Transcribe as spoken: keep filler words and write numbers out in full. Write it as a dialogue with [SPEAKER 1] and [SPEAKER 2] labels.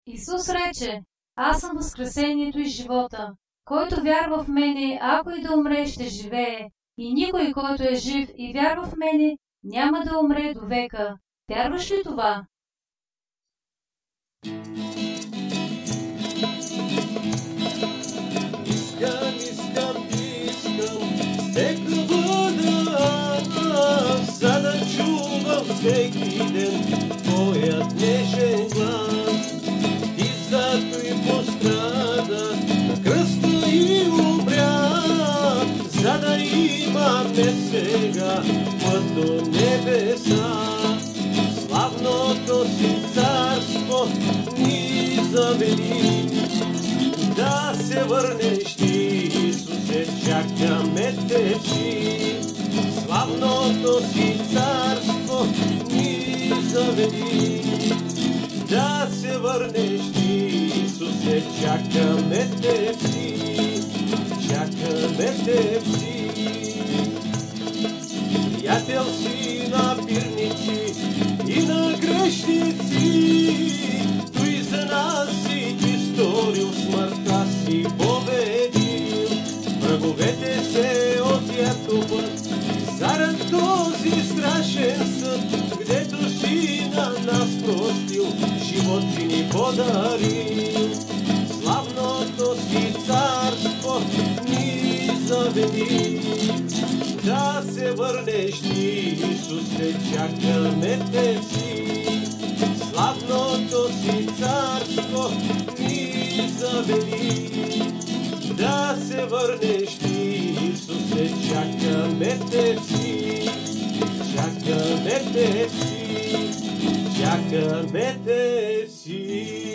[SPEAKER 1] Исус рече: аз съм възкресението и живота. Който вярва в мене, ако и да умре, ще живее. И никой, който е жив и вярва в мене, няма да умре до века. Вярваш ли това?
[SPEAKER 2] Искам, искам, искам с текла вода, за да чувам всеки ден твоят нежен глас. Ти зато и пострада на кръста и умря, за да имаме сега път до небеса. Славното си царство ни заведи, да се върнеш ти, Исусе, чакаме те си. Славното си царство ни заведи, да се върнеш ти, Исусе, чакаме те си, чакаме те си. Приятел си на пирници и на грешници, той за нас си ти сторил, смъртта си победил. Враговете се отятуват зарад този страшен съд, гдето си на нас простил, живот си ни подарил. Славното си царство ни заведи, да се върнеш ти, Исусе, чакаме те си. Славното си царство ни заведи, да се върнеш ти, Исусе, чакаме те си. Чакаме те си, чакаме те си.